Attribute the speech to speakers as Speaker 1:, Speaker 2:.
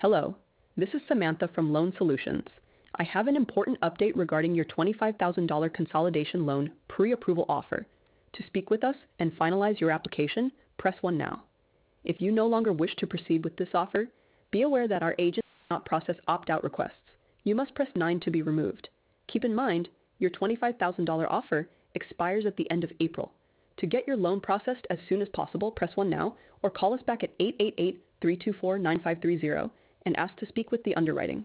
Speaker 1: Hello, this is Samantha from Loan Solutions. I have an important update regarding your $25,000 consolidation loan pre-approval offer. To speak with us and finalize your application, press 1 now. If you no longer wish to proceed with this offer, be aware that our agent will not process opt-out requests. You must press 9 to be removed. Keep in mind, your $25,000 offer expires at the end of April. To get your loan processed as soon as possible, press 1 now or call us back at 888-324-9530 and ask to speak with the underwriting.